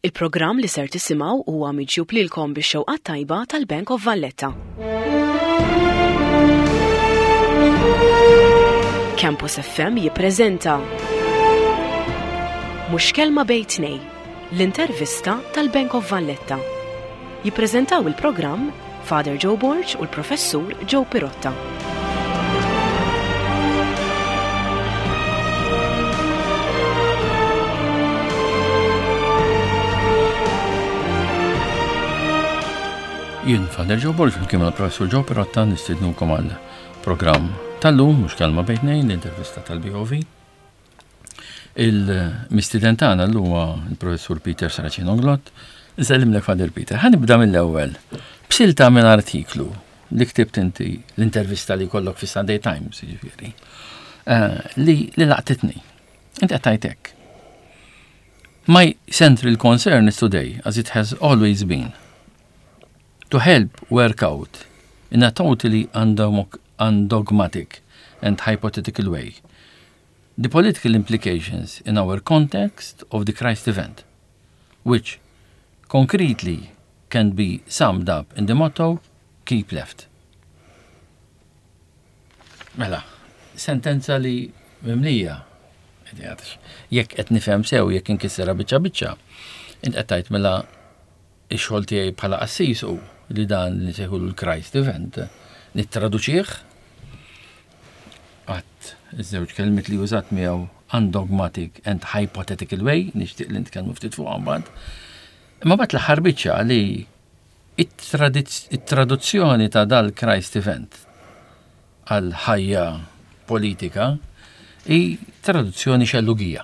Il-programm li ser tisimgħu huwa miġjub lilkom bix-xewqa tajba tal-Bank of Valletta. Campus FM jippreżenta Mhux kelma bejn tnejn, l-intervista tal-Bank of Valletta. Jippreżentaw il-programm Father Joe Borg u l-Professur Joe Pirotta. Jien Father Joe Borg fil-kien mal-Professur Joe Pirotta nistidnukom għal programm tal-lum mhux kelma bejn tnejn l-intervista tal-BOV. Il-mistiden tagħna llum huwa il-Professur Peter Saracino-Glott. Nsellimlek Father Peter. Ħanibda mill-ewwel. B'silta minn artiklu li ktibt inti l-intervista li kollok fi Sunday Times, jiġifieri. Li laqtitni. Inti qed tgħid My central concern is today, as it has always been, to help work out in a totally undogmatic and hypothetical way the political implications in our context of the Christ event, which concretely can be summed up in the motto, keep left. Mela, sentenza li mimlija, jekk qed nifhem sew, jekk inkissera biċċa, int qed tgħid mela ix-xogħol tiegħi bħala qassis hu li dan li sejħu l-Christ event, nittraduċih għat iż-żewġ kelmiet li użat miegħu undogmatic and hypothetical way, nixtieq li nitkellmu ftit fuq mbagħad. Imma bad l-aħħar biċċa li it-traduzzjoni ta' dal-Christ event għal ħajja politika hi traduzzjoni xellugija.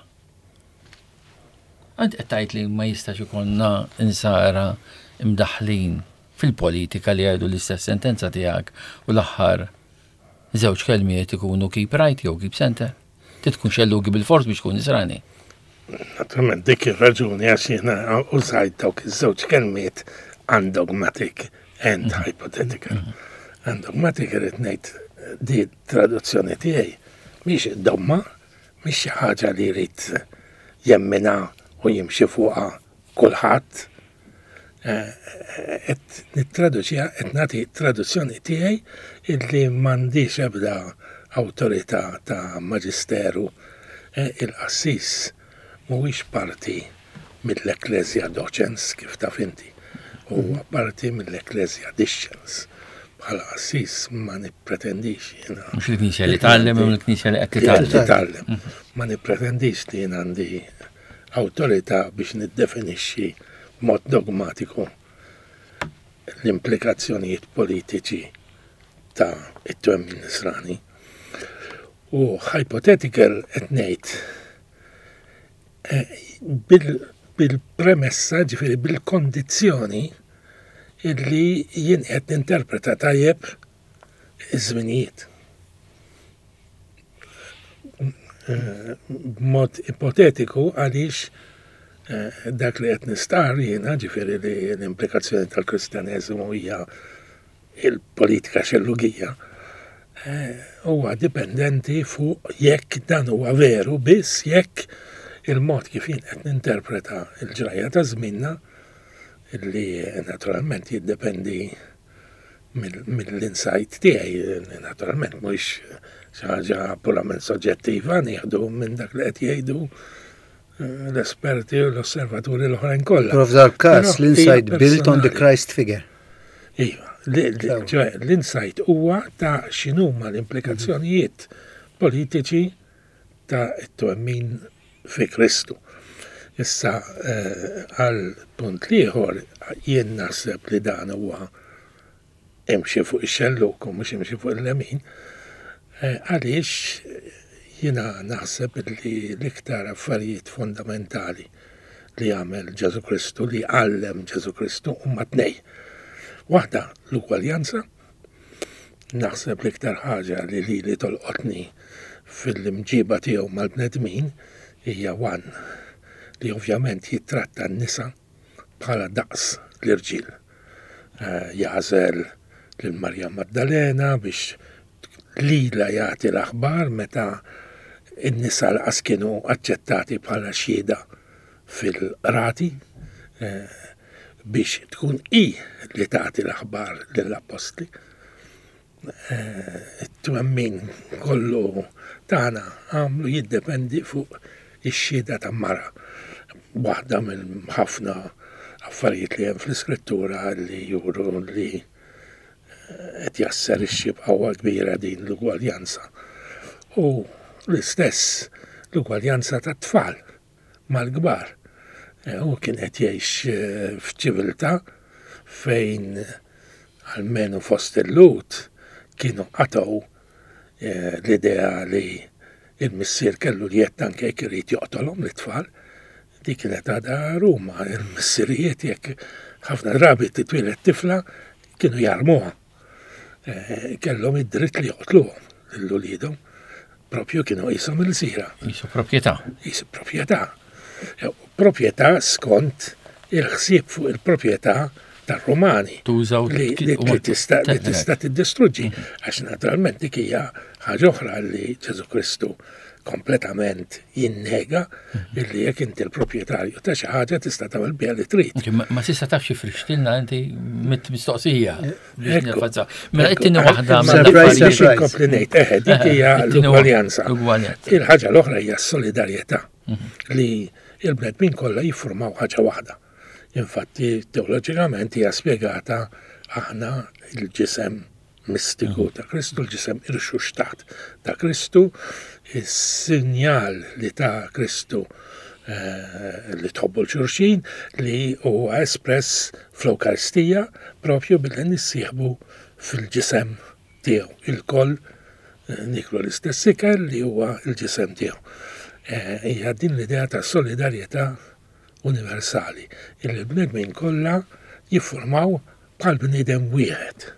Għad qed tgħid li ma jistax ikollna insara imdaħħlin fil-politika li għajdu l-istess sentenza tiegħek u l-aħħar żewġ kelmiet ikunu keep right jew keep center. Titkun xellugi bil-fors biex tkun nisrani. Naturalment dik ir-raġuni għax jiena użajt dawk iż-żewġ kelmiet undogmatic and hypothetical. Undogmatic irid ngħid di traduzzjoni tiegħi mhix id-domma, mhix xi ħaġa li jrid jemmina u jimxi fuqha kulħadd. Et nittraduċija, et nagħti traduzzjoni tiegħi illi m'għandix ebda awtorità ta' maġisteru. Il-qassis mhuwiex parti mill-Ecclesia Docens kif taf inti, huwa parti mill-Ecclesia Discens. Bħala qassis ma nippretendix jiena. Mhux il-Knisja li tgħallem u l-Knisja li qed titgħallem. Ma nippretendix li jien għandi awtorità biex niddefinixxi mod dogmatiku l-implikazzjonijiet politiċi ta' it-twemmin nisrani. U hypothetical qed ngħid bil-premessa, ġifieri bil-kondizzjoni illi jien qed ninterpreta tajjeb iż-żminijiet. B'mod ipotetiku għaliex dak li qed nistar jiena ġifieri li l-implikazzjoni tal-Kristjaneżmu hija il-politika xellugija huwa dipendenti fuq jekk dan huwa veru biss jekk il-mod kif jien qed ninterpreta l-ġrajja ta' żmienna li naturalment jiddependi mill-insight tiegħi, naturalment mhuwiex xi ħaġa purament soġġettiva nieħdu minn dak li qed jgħidu l-esperti u l-osservaturi l-oħrajn kollha. Prof dal-każ l-insight built on the Christ figure. Iva, l-insight huwa ta' x'inhuma l-implikazzjonijiet politiċi ta' it-twemmin fi Kristu. Issa għal punt ieħor jien naħseb li dan huwa imxi fuq ix-xelluk u mhux imxi fuq il-lemin għaliex jiena naħseb li l-iktar affarijiet fundamentali li għamel Ġesu Kristu, li għallem Ġesu Kristu huma tnej. Waħda l-ugwaljanza, naħseb l-iktar ħaġa li tolqotni fil-imġiba tiegħu mal-bnedmin hija li ovvjament jitratta n-nisa bħala daqs l-irġiel. Jażel lil Marja Maddalena biex lila jagħti l-aħbar meta in-nisa l-qas kienu aċċettati bħala xhieda fil-qrati biex tkun i li tagħti l-aħbar lill-apostli. It-twemmin kollu tagħna għamlu jiddependi fuq ix-xhieda ta' mara. Waħda minn ħafna affarijiet li hemm fl-iskrittura li juru li qed jasser ix-xib qawwa kbira din l-ugwaljanza. U l-istess l-ugwaljanza tat-tfal mal-kbar. U kien qed jgħix f'ċiviltà fejn almenu fost il-lut kienu qataw l-idea li il-missier kellu li jett anke jekk irid joqtolhom l-tfal. Dik kienet għadha Ruma, il-missirijiet jekk ħafna drabi titwieled tifla kienu jarmuha. Kellhom id-dritt li joqtluhom lill-ulidhom. Propju kienu qishom il-sira. Jisu proprjetà. Jisu proprjetà. Proprjetà skont il-ħsieb fuq il-proprjetà tar-Rumani. Tużaw li tista' tiddistruġġi. Għax naturalment dik hija ħaġa oħra li Ġesu Kristu kompletament jinnega illi jekk inti l-proprjetarju ta' xi ħaġa tista' tagħmel biha li trid. Ma tista' tafx frixtilna inti mit-mistoqsija. Mela qed-tieni waħda biex inkompli ngħid dik hija l-ugwaljanza. Il-ħaġa l-oħra hija s-solidarjetà li il-bnedmin kollha jiffurmaw ħaġa waħda. Infatti teoloġikament hija spjegata aħna il-ġisem mistiku ta' Kristu, l-ġisem irxuxtat ta' Kristu, is-sinjal li ta' Kristu li tħobbu l-xurxin li huwa espress fl-Ewkaristija propju billi nissieħbu fil-ġisem tiegħu. Il-koll niklu l-istess ikel li huwa il-ġisem tiegħu. Hija din l-idea ta' solidarjetà universali. Il-bnedmin kollha jiffurmaw bħal bniedem wieħed.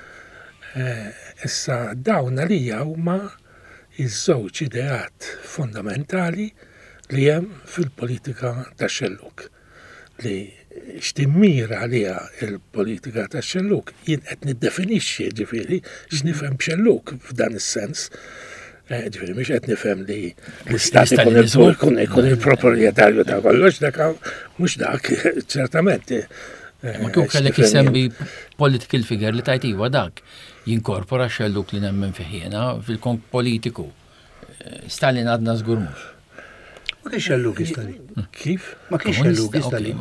Issa dawn għalija huma iż-żewġ ideat fondamentali li hemm fil-politika tax-xelluk. Li x'timmira għaliha il-politika tax-xelluk jien qed niddefinixxi ġifieri x'nifhem b'xelluk f'dan is-sens. Ġifieri mhux qed nifhem li l-istat ikun il-proprjetarju ta' kollox, dak mhux dak ċertament. Ma kif kellek isemmi political figure li tajt iva dak jinkorpora xelluk li nemmen fiħiena fil-kont politiku. Stalin għadna żgur mhux. Ma kienx xelluk Stalin. Kif? Ma kienx xelluk Stalin.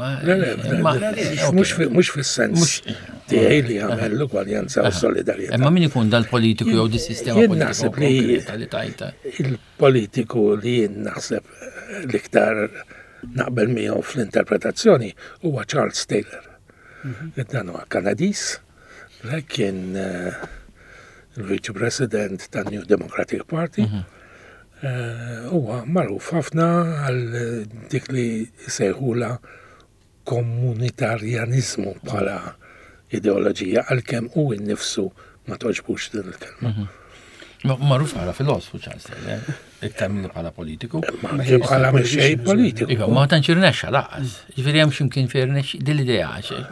Mhux fis-sens tiegħi li għamel l-ugwaljanza u solidarjetà. Ma min ikun dal-politiku jew dis-sistema politiku li tajta. Il-politiku li jien naħseb l-iktar naqbel miegħu fl-interpretazzjoni huwa Charles Taylor. Dan huwa Kanadiż, kien il-Vice President tan-New Democratic Party. Huwa magħruf ħafna għal dik li sejħula komunitarjanizmu bħala ideoloġija għalkemm hu innifsu ma toġbux din il-kelma. Magħruf bħala filosfu Charles Taylor, iktar minn bħala politiku. Bħala mexxej politiku. Iva, ma tantx irnexxa laqas. Ġifieri hemm x'imkien fi irnexx din l-idea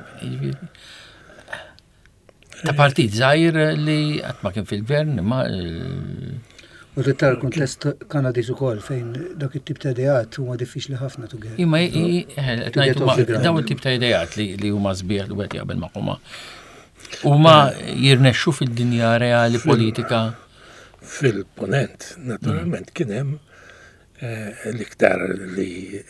ta' partit żgħir li qatt ma kien fil-gvern imma U tittar kuntest Kanadiż ukoll fejn dak it-tip ta' ideat huma diffiċli ħafna tuger. Imma daw it-tip ta' ideat li huma sbieħ li wieħed jaqbel magħhom. Huma jirnexxu fid-dinja reali politika. Fil-ponent, naturalment, kien hemm l-iktar li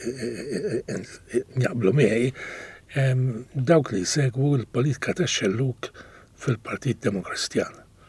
jaqblu miegħi dawk li jsegwu l-politika tax-xelluk fil-Partit Demokristjan.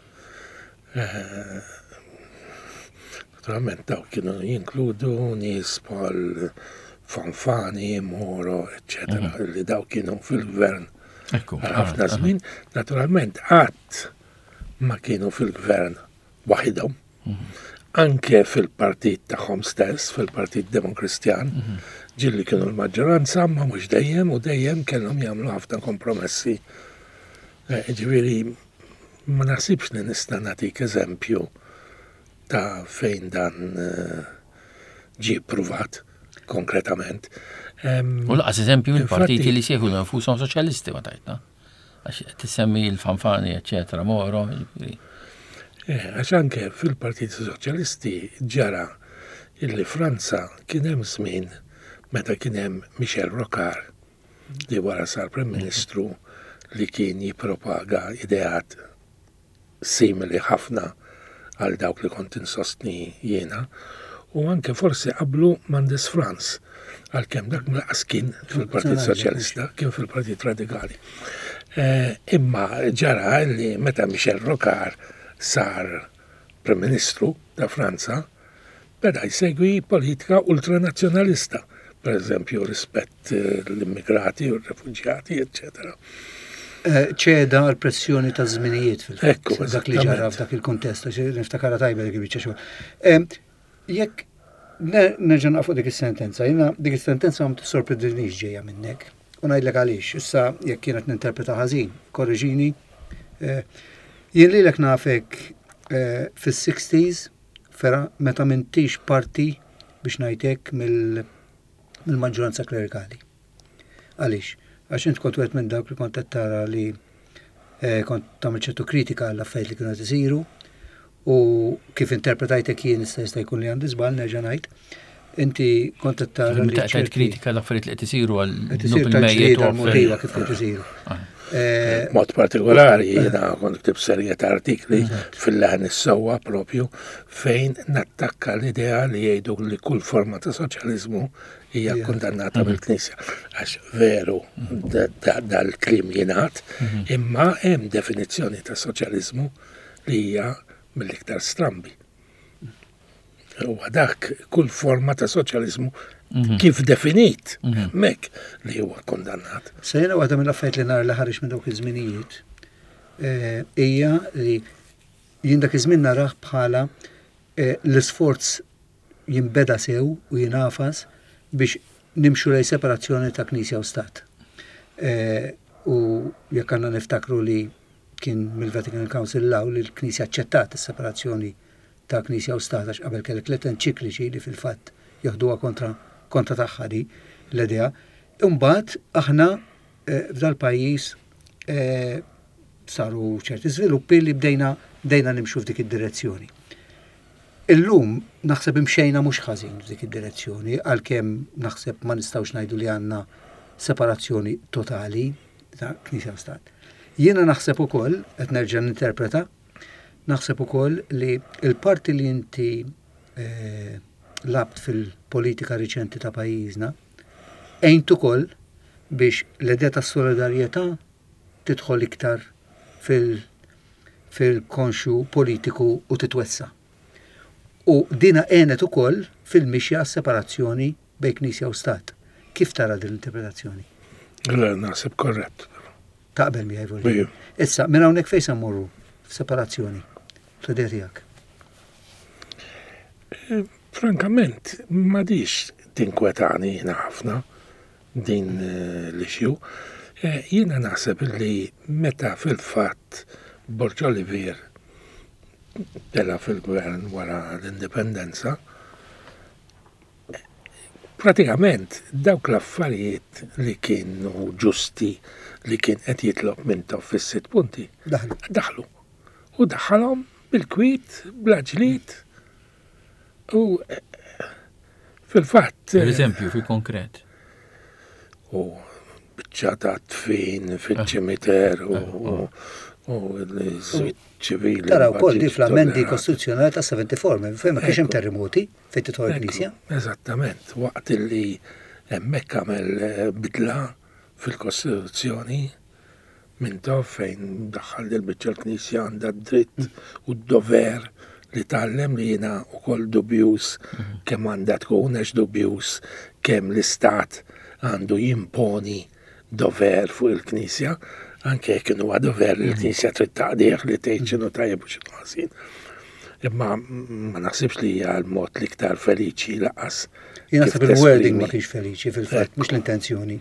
Naturalment dawk kienu jinkludu nies bħal Fanfani, Moro, eccetera, li dawk kienu fil-gvern ħafna żmien. Naturalment qatt ma kienu fil-gvern waħidhom. Anke fil-partit tagħhom stess, fil-Partit Demokristjan, ġilli kienu l-maġġoranza, ma mhux dejjem u dejjem kellhom jagħmlu ħafna kompromessi. Ġifieri ma naħsibx li nista' nagħtik eżempju ta' fejn dan ġie pruvat konkretament. U laqas eżempju il-partiti li sieħu nfushom soċjalisti ma tajtna. Għax tissemmi l-Fanfani, eccetera, Moro. Għax anke fil-Partiti Soċjalisti ġara illi Franza kien hemm żmien meta kien hemm Michel Rocard li wara sar Prim Ministru li kien jippropaga ideat simili ħafna għal dawk li kont insostni jiena, u anke forsi qablu Mendes France, għal kem dak mlaqas kien fil-Partit Soċjalista, kien fil-Partit Radikali. Imma ġara li meta Michel Rocard sar Prim Ministru ta' Franza, beda jsegwi politika ultranazzjonalista, per eżempju rispett l-immigrati u r-refuġjati, eccetera. ċeda għal-pressjoni ta' żminijiet Ekku, dak li ġara f'dak il-kontest, niftakara tajba dik il-biċċa xogħol. Jekk nerġa' naqfu dik is-sentenza, jiena dik is-sentenza ma tissorprendinix ġejja minnek. U ngħidlek għaliex, issa jekk kienet ninterpreta ħażin, korriġini. Jien lilek nafek fis-60s fera meta m'intix parti biex ngħidlek mill-maġġoranza klerikali. Għaliex? Għax int kont wieħed minn dawk li kont qed tara li kont tagħmel ċertu kritika għall affarijiet li kienu qed isiru u kif interpretajtek jien jista' jkun li għandi żball nerġa' ngħid. Inti kont qed tara li ċertu kritika l-affarijiet li qed isiru għal il-mejjiet għal-motiva kif qed isiru. Mod partikolari jiena kont ktib serjet artikli fil-laħn is-sewwa propju fejn nattakka l-idea li jgħidu li kull forma ta' soċjaliżmu hija kundannata mill-Knisja. Għax veru dal-klim jingħad, imma hemm definizzjoni ta' soċjaliżmu li hija mill-iktar strambi. U dak kull forma ta' soċjaliżmu kif definit mek li huwa kondannat. Sejna waħda mill-affarijiet li nar li ħareġ minn dawk iż-żminijiet hija li jien dak iż-żmien narah bħala l-isforz jinbeda sew u jingħafas biex nimxu lej separazzjoni ta' Knisja u Stat. U jekk għandna niftakru li kien mill-Vatican Council law li l-Knisja aċċettat is-separazzjoni ta' Knisja u Stat għax qabel kellek let enċikliċi li fil-fatt joħduha kontra tagħha di l-idea. Imbagħad aħna f'dal pajjiż saru ċerti żviluppi li bdejna nimxu f'dik id-direzzjoni. Illum naħseb imxejna mhux ħażin f'dik id-direzzjoni għalkemm naħseb ma nistgħux ngħidu li għandna separazzjoni totali ta' Knisja u Stat. Jiena naħseb ukoll qed nerġa' ninterpreta, naħseb ukoll li l-parti li inti labt fil-politika riċenti ta' pajjiżna għejnt ukoll biex l-idea tas-solidarjetà tidħol iktar fil-konxu politiku u titwessa. U dina għenet ukoll fil-mixja separazzjoni bejn Knisja u Stat. Kif tara din l-interpretazzjoni? Naħseb korrett. Taqbel mi għajvoli. Issa, minn hawnhekk fejn se mmorru f'separazzjoni? Fl-idea tiegħek. Frankament, ma dix tinkwetani jiena ħafna din l-ixju. Jiena naħseb li meta fil-fatt Borġ Olivier tela fil-gvern wara l-indipendenza, pratikament dawk l-affarijiet li kienu ġusti li kien qed jitlob minn fis-sitt punti daħlu. U daħħalhom bil-kwit, bl-ġlied. U fil-fatt. Per eżempju, fil-konkret. U bċċata tfin fil-ċimiter u l-żwit ċivili. Tara wkoll di fl-amendi kostituzzjonali ta' 74, fejn ma kienx hemm terremoti fejn titħol Knisja. Eżattament, waqt li hemmhekk għamel bidla fil-Kostituzzjoni minn fejn daħħal il-biċċa l-Knisja għandha d-dritt u d-dover li tallem li jiena wkoll dubjus kemm għandha tkun għax dubjus kemm l-Istat għandu jimponi dover fuq il-Knisja, anke jekk huwa dover li l-Knisja trid taqdih li tgħid x'inhu tajjeb u x'inhu ħażin. Imma ma naħsibx li hija l-mod l-iktar feliċi laqas. Jien naħseb il-wording ma kienx feliċi fil-fatt, mhux l-intenzjoni.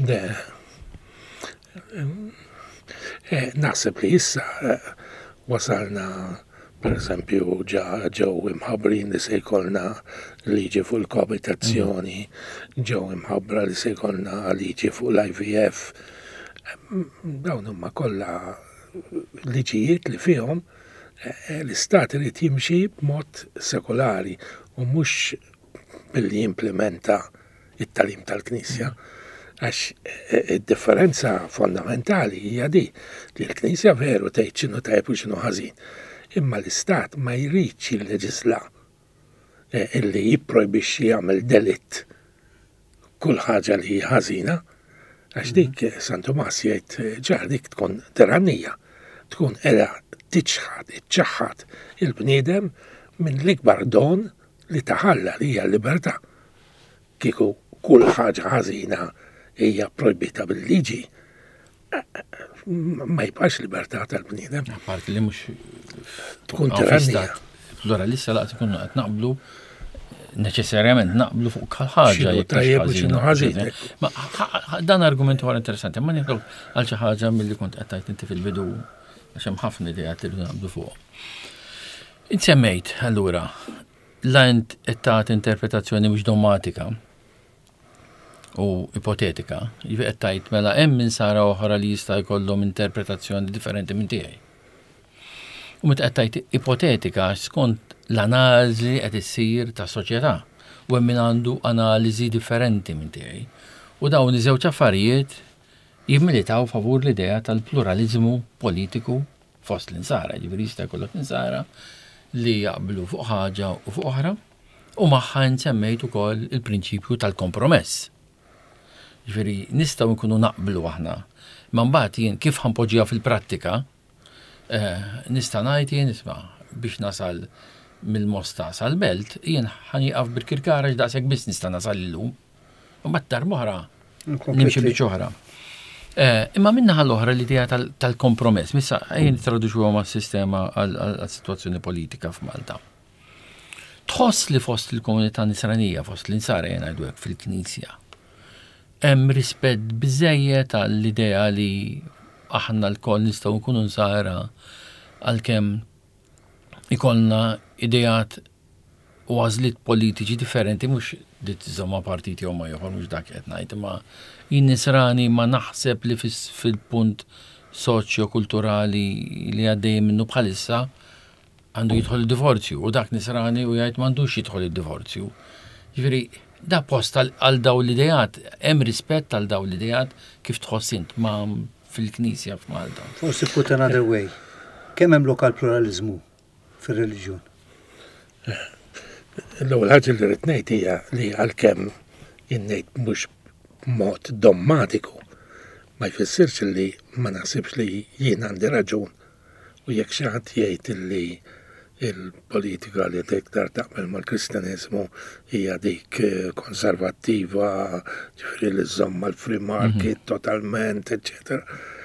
Naħseb li issa wasalna per eżempju ġew imħabbrin li se jkollna liġi fuq il-koabitazzjoni, ġew imħabbra li se jkollna liġi fuq l-IVF. Dawn huma kollha liġijiet li fihom l-istat irid jimxi b'mod sekolari u mhux billi jimplementa it-talim tal-Knisja. Għax id-differenza fondamentali hija di li l-Knisja veru tgħid x'inhu tajjeb u x'inhu ħażin. Imma l-Istat ma jridx jilleġisla illi jipprojbixxi jagħmel delitt kull ħaġa li hija ħażina, għax dik San Tomas jgħid ġar dik tkun tirannija, tkun qiegħda iċċaħħad il-bniedem minn l-ikbar don li taħalla li hija l-libertà. Kieku kull ħaġa ħażina hija projbita bil-liġi, ma jibqax libertà tal-bniedem. Parti li mhux tkun tirannija. Pluralista laqt ikunu qed naqblu neċessarjament naqblu fuq ħaġa tajjeb u x'inhu ħażin. Dan argument huwa interessanti, ma nieħdu għal xi ħaġa milli kont qed tgħid inti fil-bidu għax hemm ħafna idejat irridu naqblu fuq. Insemmejt allura l-ant qed tagħti interpretazzjoni mhux dogmatika u ipotetika, jivi qed tgħid mela hemm min sara oħra li jista' jkollhom interpretazzjoni differenti minn tiegħi. U meta qed tgħid ipotetika skont l-analiżi qed issir ta' soċjetà u hemm min għandu analiżi differenti minn tiegħi. U dawn iż-żewġ affarijiet jimmilitaw favur l-idea tal-pluralizmu politiku fost l-insara, ġifieri jista' jkollok insara li jaqblu fuq ħaġa u fuq oħra u magħha nsemmejt ukoll il-prinċipju tal-kompromess. Ġifieri nistgħu nkunu naqblu aħna. Ma mbagħad jien kif ħanpoġġiha fil-prattika nista' ngħid jien isma' biex nasal mill-Mosta sal-Belt jien ħanieqaf bil-Kirkara daqshekk biss nista' nasal illum. U mbagħad darba oħra nimxi biex oħra. Imma minna l-oħra l-idea tal-kompromess, missa jien traduċuha mas-sistema għal-sitwazzjoni politika f'Malta. Tħoss li fost il-komunità nisranija, fost l-insara jien ngħidu hekk fil-Knisja. Hemm rispett biżejjed għall-idea li aħna l-koll nistgħu nkunu nsara għalkemm ikollna idejat u għażliet politiċi differenti mhux ditżomma partiti jew ma ieħor mhux dak qed ngħid, imma jien nisrani ma naħseb li fil-punt soċjo-kulturali li għaddej minnu bħalissa għandu jidħol id-divorzju u dak nisrani u jgħid m'għandux jidħol id-divorzju. Ġifieri da post għal daw l-idejat, hemm rispett għal daw l-idejat kif tħossint ma fil-Knisja f'Malta. Forsi put another way. Kemm hemm lokal pluralizmu fir-reliġjon? L-ewwel ħaġa li rid ngħid hija li għalkemm ngħid mhux b'mod dommatiku ma jfissirx li ma naħsibx li jien għandi raġun u jekk xi ħadd jgħid li il-politika li tiktar taqbel mal-Kristjaneżmu hija dik konservattiva, ġifieri li żomma l-free market totalment, eċetera.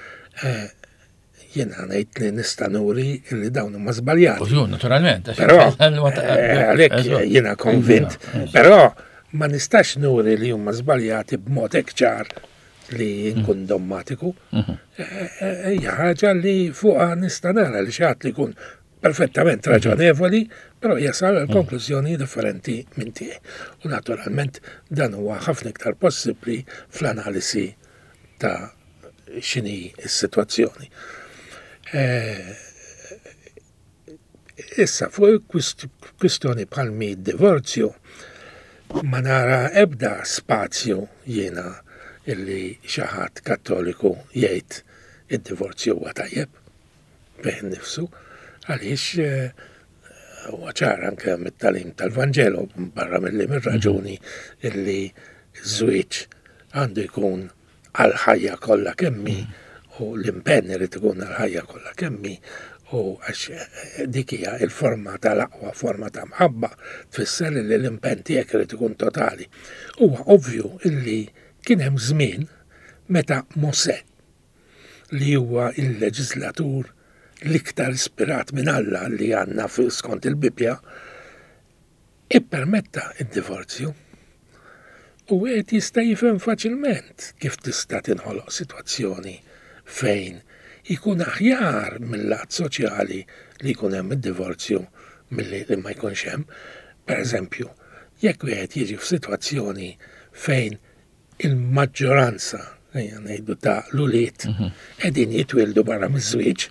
Jiena ngħid li nista' nuri li dawn huma żbaljati. Naturalment. Però għalhekk jiena konvint. Però ma nistax nuri li huma żbaljati b'mod hekk ċar li nkun dommatiku. Hija ħaġa li fuqha nista' nara li xi ħadd li jkun perfettament raġonevoli, però jasal għal konklużjoni differenti minn tiegħi. U naturalment dan huwa ħafna iktar possibbli fl-analisi ta' x'inhi s-sitwazzjoni. Issa fuq kwistjoni bħal mi divorzju ma nara ebda spazju jiena illi xi ħadd Kattoliku jgħid id-divorzju huwa tajjeb bejn nifsu. Għaliex huwa ċar anke mit-talim tal-Vanġelu barra milli mir-raġuni illi żwieġ għandu jkun għal-ħajja kollha kemmi u l-impenn irid ikun għal-ħajja kollha kemmi u għax dik hija l-forma tal-aqwa forma ta' mħabba tfisser li l-impenn tiegħek irid ikun totali. Huwa ovvju illi kien hemm żmien meta Mosè li huwa il-leġislatur l-iktar ispirat minn Alla li għandna skont il-Bibja ippermetta id-divorzju. U għed jista' jifhem faċilment kif tista' tinħoloq sitwazzjoni fejn ikun aħjar mill-lat soċjali li jkun hemm id-divorzju milli li ma jkunx hemm. Pereżempju, jekk wieħed jiġi f'sitwazzjoni fejn il-maġġoranza ngħidu ta' l-uliet qegħdin jitwildu barra miż-żwieġ,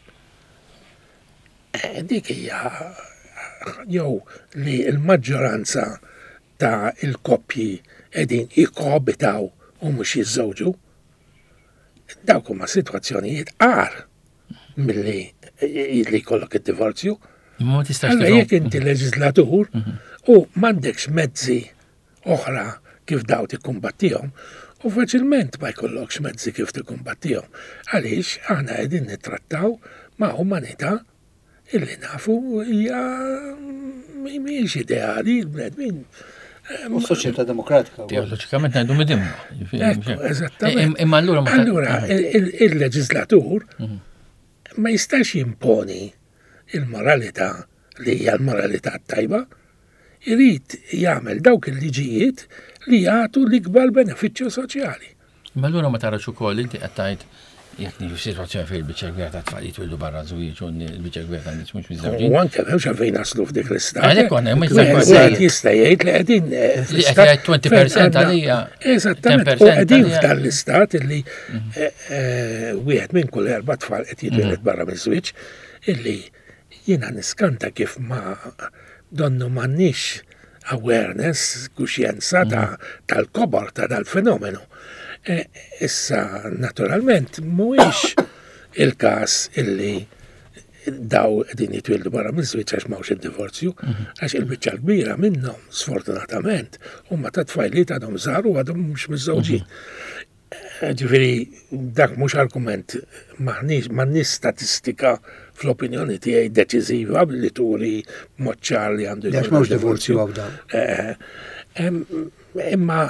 dik hija jew li l-maġġoranza ta' il-koppji qegħdin jikkoabitaw u mhux jiżżewġu, dawk huma sitwazzjonijiet għar milli li jkollok id-divorzju. Ma tistax Alla jekk inti leġislatur u m'għandekx mezzi oħra kif daw tikkumbattihom, u faċilment ma jkollokx mezzi kif tikkumbattihom. Għaliex aħna qegħdin nittrattaw ma' umanità illi nafu hija mhijiex ideali l-bnedmin. U soċjetà demokratika. Teologikament ngħidu midimma. Eżattament. Imma Allura il-leġislatur ma jistax jimponi il-moralità li hija l-moralità tajba, irid jagħmel dawk il-liġijiet li jagħtu l-ikbar benefiċċju soċjali. Imma allura ma tarax ukoll inti qed tgħid jekk niġu situazzjoni fejn il-biċċa kbira ta' tfal jitwildu barra żwieġ u l-biċċa kbira ta' nies mhux miżewġin. U anke m'hemmx għalfejn naslu f'dik l-istat. Għalhekk konna hemm wieħed jista' jgħid li qegħdin li qed jgħid 20% għalija. Eżattament, u qegħdin f'dan l-istat illi wieħed minn kull 4 tfal qed jitwiled barra miż-żwieġ illi jiena niskanta kif ma donnu m'għandniex awareness, kuxjenza tal-kobor ta' dal-fenomenu. Issa, naturalment, mhuwiex il-każ illi daw din jitwildu barra miż-żwieġ għax m'hawnx id-divorzju, għax il-biċċa kbira minnhom, sfortunatament, huma ta' tfajliet għadhom żgħar u għadhom mhux miżżewġin. Ġifieri, dak mhux argument m'għandniex statistika fl-opinjoni tiegħi deċiżiva li turi moċċar li għandu Għax m'hawnx divorzju għaw dawn. Imma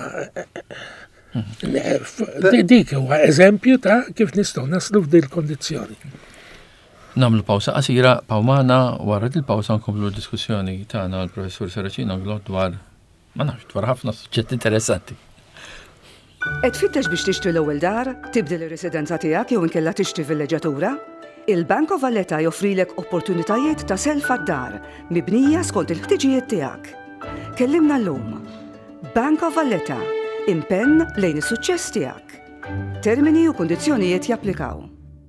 dik huwa eżempju ta' kif nistgħu naslu f'din il-kondizzjoni. Nagħmlu pawsa qasira, pawmana wara il-pawsa nkomplu diskussjoni tagħna l-professur Saracino Glott dwar ħafna suġġetti interessanti. Qed tfittex biex tixtri l-ewwel dar, tibdel ir-residenza tiegħek jew inkella tixtri villaġġatura? Il-Bank of Valletta joffrilek opportunitajiet ta' self għad-dar mibnija skont il-ħtiġijiet tiegħek. Kellimna llum. Bank of Valletta, impenn lejn is-suċċess tiegħek. Termini u kundizzjonijiet japplikaw.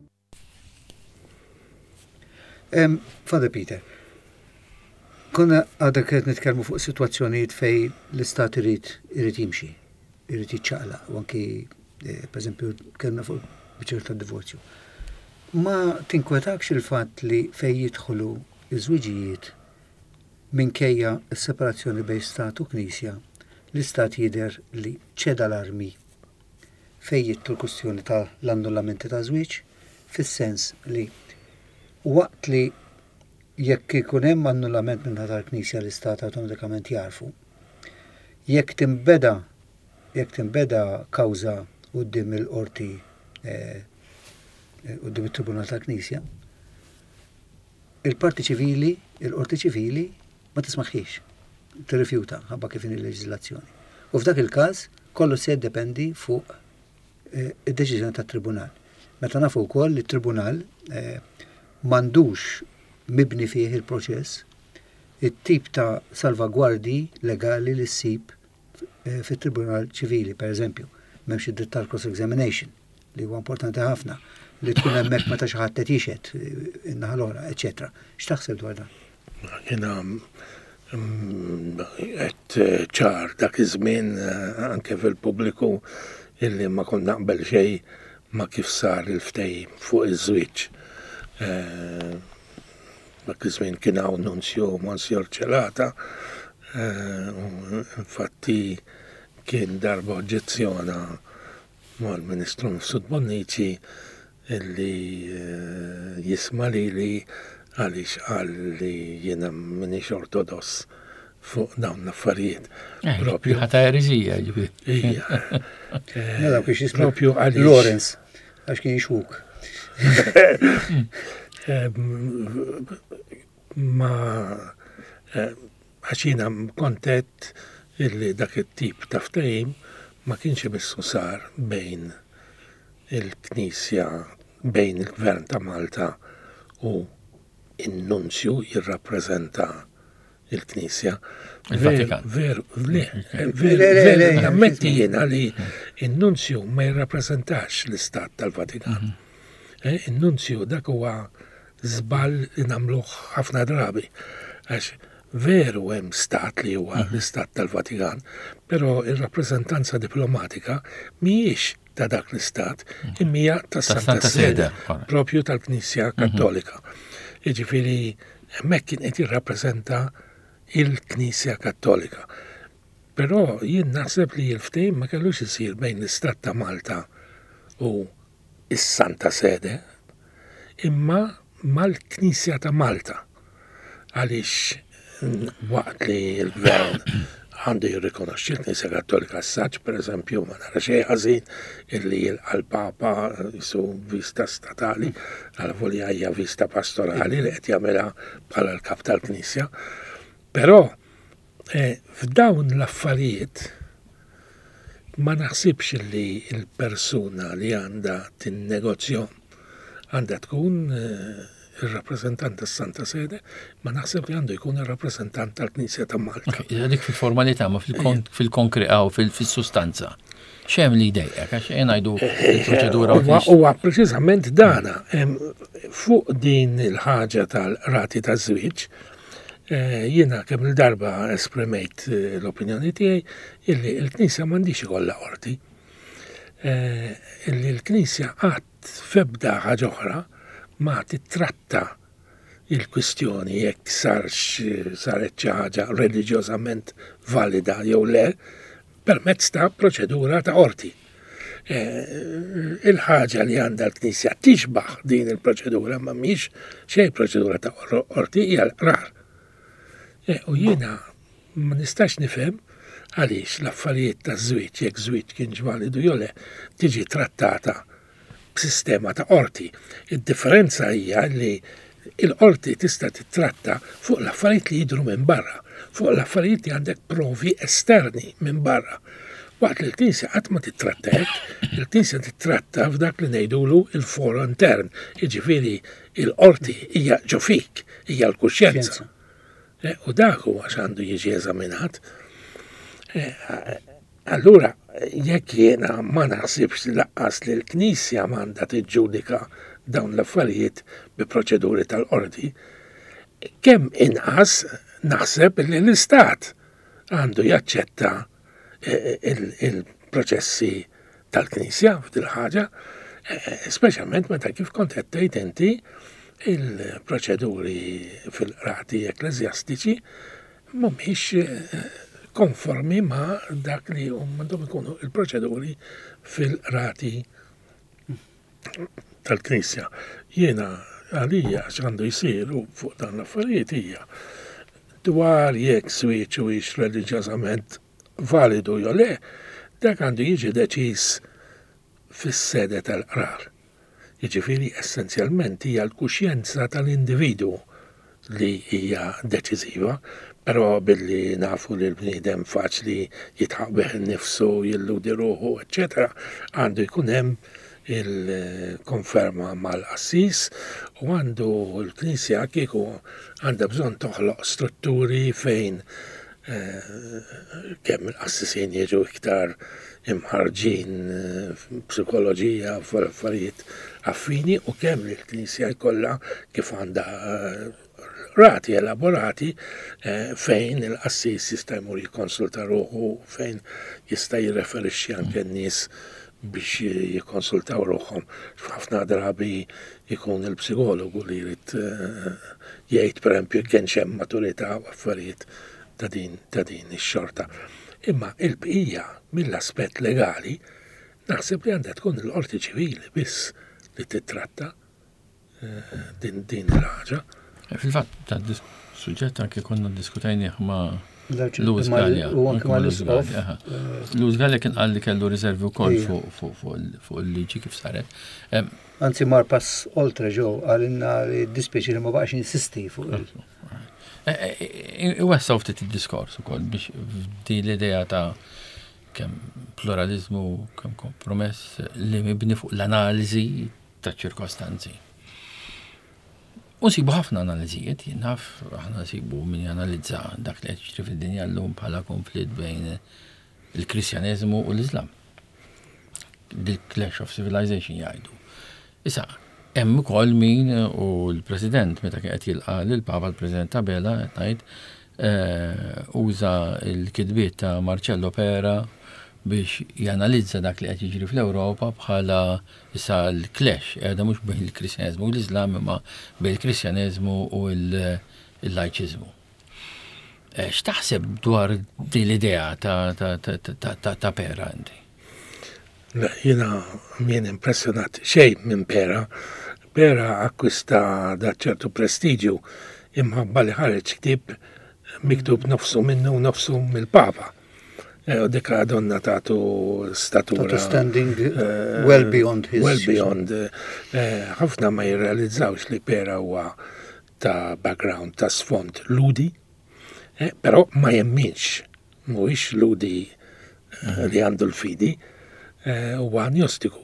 Father Peter, konna għadha qed nitkellmu fuq sitwazzjonijiet fej l-istat irid jimxi, irid jiċċaqla, u anki pereżempju kellna fuq biċċer tad-divorzju. Ma tinkwetakx il-fatt li fej jidħlu iż-żwiġijiet minkejja s-separazzjoni bejn stat u knisja, l-istat jidher li ċeda l-armi fej jidħlu l-kwistjoni tal-annullamenti ta' żwieġ, fis-sens li waqt li jekk ikun hemm annullament minn tal-Knisja l-Istat awtomatikament jarfu. Jekk tinbeda kawża quddiem il-qorti quddiem it-Tribunal tal-Knisja, il-parti ċivili, il-qorti ċivili ma tismaħħiex, tirrifjuta ħabba kif in il-leġiżlazzjoni. U f'dak il-każ kollu se jiddependi fuq id-deċiżjoni tat-Tribunal. Meta nafu wkoll li t-Tribunal m'għandux mibni fih il-proċess, it-tip ta' salvagwardi legali li ssib fit-Tribunal ċivili, per eżempju, m'hemmx id-dritt tal-cross-examination, li huwa importanti ħafna, li tkun hemmhekk meta xi ħadd qed jixed in-naħa l-oħra, eċetera. X'taħseb dwar dan? Jiena qed ċar dak iż-żmien anke fil-pubbliku illi ma kont naqbel xejn ma kif sar il-ftehim fuq iż-żwieġ. Dak iż-żmien kien hawn nunzju Monsignor Ċelata, infatti kien darba oġġezzjona mal-Ministru Mifsud Bonnici illi jisma' lili għaliex qal li jiena m'iniex ortodoss fuq dawn l-affarijiet. Propju ħata erizija ġifieri. Hija. Nara kiex jisma' Propju għaliex. Lawrence, għax kien jixwuk. Ma għaxina kontet illi dak it-tip ta' ftehim ma kienx immissu sar bejn il-Knisja, bejn il-Gvern ta' Malta u in-nunzju jirrappreżenta il-Knisja. Il-Vatikan. Nammetti jiena li in-nunzju ma jirrappreżentax l-Istat tal-Vatikan. In-nunzju dak huwa żball li nagħmluh ħafna drabi. Għax veru hemm stat li huwa l-istat tal-Vatikan, però ir-rappreżentanza diplomatika mhijiex ta' dak l-istat, imma ta' Santa Sede, propju tal-Knisja Kattolika. Jiġifieri hemmhekk kien qed jirrappreżenta il-Knisja Kattolika. Però jien naħseb li l-ftehim ma kellux isir bejn l-Istat ta' Malta u is-Santa Sede, imma mal-Knisja ta' Malta. Għaliex waqt li l-Gvern għandu jirrikonoxxi l-Knisja Kattolika s-saġġ, per eżempju, ma nara xejn ħażin illi għal-Papa jisu vista statali, għal-volja hija vista pastorali li qed jagħmilha bħala l-kap tal-Knisja. Però f'dawn l-affarijiet ma naħsibx li l-persuna li għandha tinnegozjom għandha tkun il-rappresentant tas-Santa Sede, ma naħseb li għandu jkun il-rappresentant tal-Knisja ta' Malta. Dik fil-formalità, ma fil-konkreta u fil-sustanza. Xem li dejjek, għax ngħidu il-proċedura. Huwa preċiżament dana fuq din il-ħaġa tal-rati ta' żwieġ, jiena kemm il-darba esprimejt l-opinjoni tiegħi illi l-Knisja m'għandix ikollha qorti. Illi l-Knisja qatt f'ebda ħaġa oħra ma titratta il-kwistjoni jekk saret xi ħaġa reliġjożament valida jew le permezz ta' proċedura ta' qorti. Il-ħaġa li għandha l-Knisja tixbaħ din il-proċedura ma mhix xejn proċedura ta' qorti hija l-qrar. U jiena ma nistax nifhem għaliex l-affarijiet ta' żwieġ jekk żwieġ kienx validu jew le tiġi trattata b'sistema ta' qorti. Id-differenza hija li l-qorti tista' titratta fuq l-affarijiet li jidhru minn barra, fuq l-affarijiet li għandek provi esterni minn barra. Waqt li l-Knisja qatt ma titratta hekk, il-Knisja titratta f'dak li ngħidulu il-foro intern, jiġifieri l-qorti hija ġo fik, hija l-kuxjenza. U dak huwa x'għandu jiġi eżaminat. Allura, jekk jiena ma naħsibx laqqas li l-Knisja m'għandha tiġġudika dawn l-affarijiet bi proċeduri tal-qorti, kemm inqas naħseb li l-Istat għandu jaċċetta il-proċessi tal-Knisja f'dil ħaġa, speċjalment meta kif kont qed tgħid inti il-proċeduri fil-qrati ekklesjastiċi mhumiex konformi ma' dak li għandhom ikunu il-proċeduri fil-qrati tal-Knisja. Jiena għalija x'għandu jsiru fuq dan l-affarijiet hija dwar jekk żwieġ huwiex reliġjożament validu jew le, dak għandu jiġi deċiż fis-sede tal-qrar. Jiġifieri essenzjalment hija l-kuxjenza tal-individu li hija deċiżiva, però billi nafu li l-bniedem faċli jitħabbeh innifsu, jilludi ruħu, eċetera, għandu jkun hemm il-konferma mal-qassis u għandu l-Knisja kieku għandha bżonn toħloq strutturi fejn kemm il-qassisin jiġu iktar imħarġin psikoloġija u affarijiet affini u kemm l-Knisja jkollha kif għandha rati elaborati fejn il-qassis jista' jmur jikkonsulta ruħu, fejn jista' jirreferixxi anke n-nies biex jikkonsultaw ruħhom. F'ħafna drabi jkun il-psikologu li jrid jgħid pereempju kien hemm maturità u affarijiet ta' din ix-xorta. Imma il-bqija mill-aspett legali naħseb li għandha tkun l-qorti ċivili biss li titratta din il-ħaġa. Fil-fatt, ta' suġġett anke konna diskutajnieh ma' Lewis Gallia. Lewis Gallia kien qal li kellu riservi wkoll fuq il-liġi kif saret. Anzi mar pass oltre ġew għalinna li dispjaċi li ma baqax insisti fuq Iwessaw ftit id-diskors ukoll biex di l-idea ta' kemm pluralizmu, kemm kompromess li mibni fuq l-analiżi ta' ċirkostanzi. U sibu ħafna analiżijiet, jinnaf aħna sibu min janalizza dak li qed jiġri fid-dinja llum bħala konflitt bejn il-Kristjaneżmu u l-Islam. Clash of Civilization jgħidu. Issa, hemm ukoll min u l-President meta kien qed jilqa' lill-Papa l-President Tabela qed ngħid uża il-kidbiet ta' Marcello Pera biex janalizza dak li qed jiġri fl-Ewropa bħala issa l-clash, qiegħda mhux bejn il-Kristjaneżmu u l-Iżlam imma bejn il-Kristjaneżmu u l-Lajċiżmu. X'taħseb dwar din l-idea ta' Pera inti? Jiena mien impressjonat xejn minn Pera. Pera akkwista da ċertu prestiġju imħabba li ħareġ ktieb miktub nofsu minnu u nofsu mill-Papa. U dika donna tagħtu statura. Standing well beyond his. Well beyond. Ħafna ma jirrealizzawx li Pera huwa ta' background ta' sfond ludi, però ma jemminx, mhuwiex ludi li għandu l-fidi, huwa agnostiku.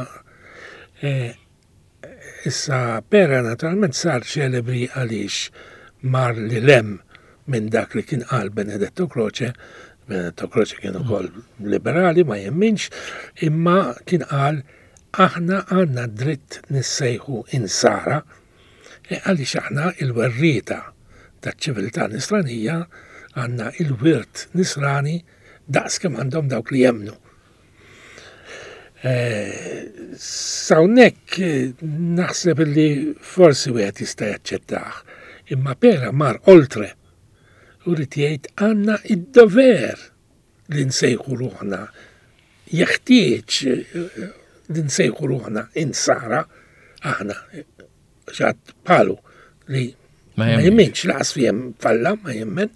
Issa Pera naturalment sar ċelebri għaliex mar li lem minn dak li kien qal Benedetto Croce. Benedetto Croce kien ukoll liberali, ma jemminx, imma kien qal aħna għandna dritt nissejħu insara għaliex aħna il-werrieta taċ-ċiviltà nisranija għandna il-wirt nisrani daqs kemm għandhom dawk li jemnu. Sawnek naħseb li forsi wieħed jista' jaċċettaħ, imma Pera mar oltre u rrid jgħid għandna id-dover li nsejħu ruħna, jeħtieġ li nsejħu ruħna insara aħna xatt palu li ma jemmenx laqas fihem falla ma jemmen.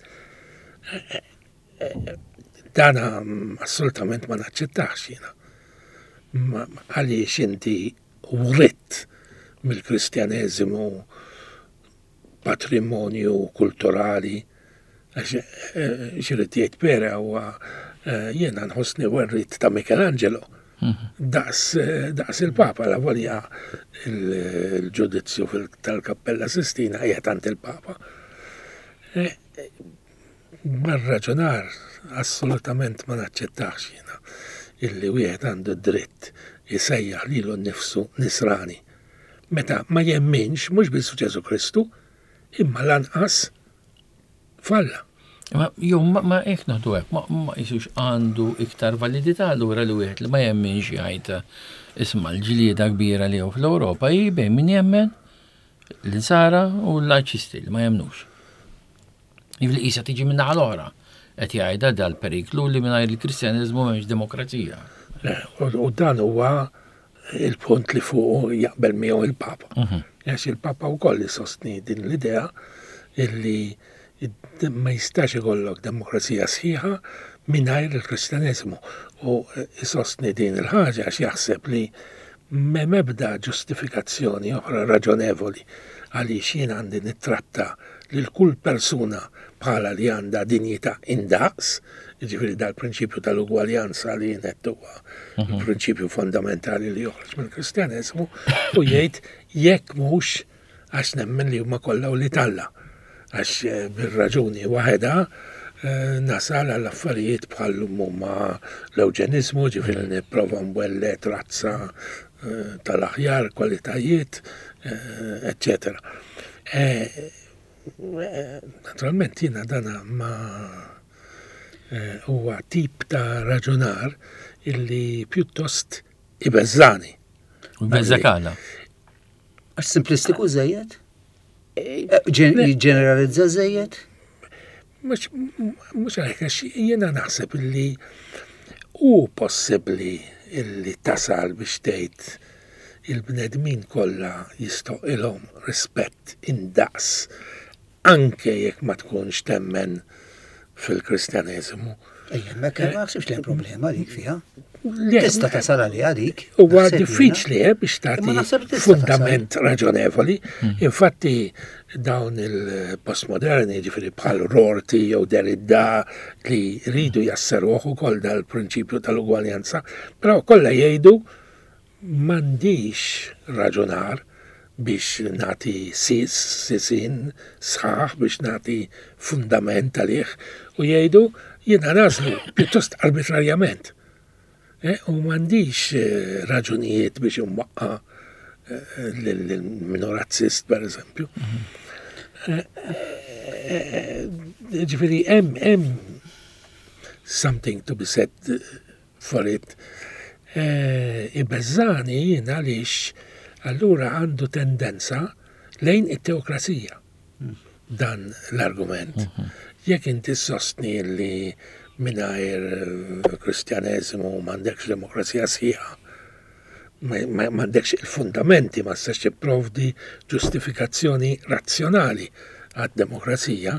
Dana assolutament ma naċċettax jiena. Għaliex inti writt mill-Kristjaneżmu patrimonju kulturali xirrit jgħid Pera huwa jiena nħossni werrit ta' Michelangelo daqs il-Papa la volja il-ġudizzju tal-Kappella Sistina hija tant il-Papa. Mar-raġunar assolutament ma naċċettax jiena illi wieħed għandu dritt jisejjaħ lilu nnifsu nisrani. Meta ma jemminx mhux biss Ġesu Kristu, imma lanqas falla. Ma ek naħdu hekk, ma jisux għandu iktar validità allura li wieħed li ma jemminx jgħid isma' l-ġlieda kbira li hu fl-Ewropa bejn min jemmen l-insara u l-lajċisti li ma jemnux. Jifli qisha tiġi minn naħa l-oħra. Qed jgħidha dal-periklu li mingħajr il-Kristjaneżmu m'hemmx demokrazija. U dan huwa il-punt li fuq jaqbel miegħu il-Papa. Għax il-Papa wkoll isostni din l-idea illi ma jistax ikollok demokrazija sħiħa mingħajr il-Kristjaneżmu. U isostni din il-ħaġa għax jaħseb li m'hemm ebda ġustifikazzjoni oħra raġonevoli għaliex jien għandi nittratta lil kull persuna bħala li għandha dinjità indaqs, jiġifieri dal-prinċipju tal-ugwaljanza li jien huwa il-prinċipju fondamentali li joħroġ mill-Kristjaneżmu u jgħid jekk mhux għax nemmen li huma kollha u li talla. Għax bir-raġuni waħedha nasal għall affarijiet bħal huma l-euġenizmu, ġifieri nipprova mwellet razza tal-aħjar kwalitajiet, eccetera. Naturalment jiena dana ma huwa tip ta' raġunar illi pjuttost ibeżżani. Beżżakala. Għax simplistiku żejjed? Jiġġeneralizza żejjed? Mhux għalhekk għax jiena naħseb illi hu possibbli illi tasal biex tgħid il-bnedmin kollha jistoqilhom rispett indaqs anke jekk ma tkunx temmen fil-Kristjaneżmu. Ejja, ma ħsibx li hemm problema dik fiha. Tista' tasal għaliha dik. Huwa diffiċli biex tagħti fundament raġonevoli. Infatti dawn il-postmoderni ġifieri bħal Rorty jew Derrida li jridu jasseruh ukoll dal-prinċipju tal-ugwaljanza, però kollha jgħidu m'għandix raġunar biex nagħti sisin sħaħ biex nagħti fundament għalih u jgħidu jiena nażlu pjuttost arbitrarjament. U m'għandix raġunijiet biex imwaqqa l-minorazzist, per eżempju. Ġifieri hemm something to be said for it. Ibeżżani jien għaliex allura għandu tendenza lejn it-teokrasija dan l-argument. Jekk inti sostni li mingħajr Kristjaneżmu m'għandekx demokrazija sħiħa, m'għandekx il-fundamenti, ma stax tipprovdi ġustifikazzjoni razzjonali għad-demokrazija,